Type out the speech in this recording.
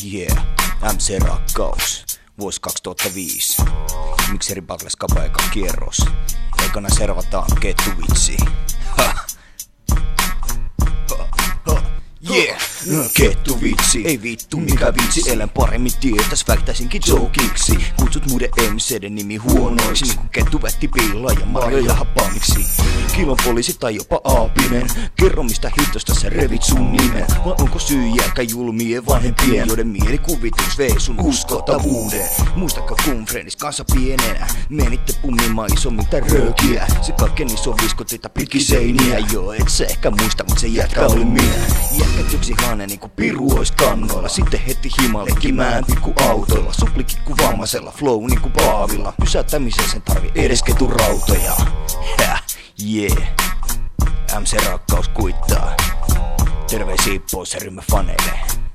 Yeah, MC Rakkaus, vuosi 2005. Mikseri Battles Kapa eka kierros. Ekana servataan kettuvitsi. Yeah, kettuvitsi. Ei vittu mikä vitsi, elän paremmin tietäis, väittäisinkin jokiksi. Kutsut muiden MC:den nimi huonoiksi, niinku kettuvätti Pilla ja Mario ja Hapaniksi. Kilon poliisi tai jopa aapinen, kerro mistä hitosta sä revit sun nimen. Vai onko syy jälkä julmien vanhempien, joiden mielikuvitus vei sun uskottavuuden? Muistakaa kun frendis kanssa pienenä menitte pummimaan isommilta röökiä. Se kaiken iso viskoteita pitkin seiniä. Joo, et sä ehkä muista, mut se jätkä oli minä. Jätkät juoksi haane niinku piru ois kannoilla. Sitten heti himalekimään pikku autoilla. Suplikikku vammaisella, flow niinku Paavilla. Pysäyttämiseen sen tarvi edes keturautoja. Yeah, MC Rakkaus kuittaa. Terveisiä pois ryhmä faneille.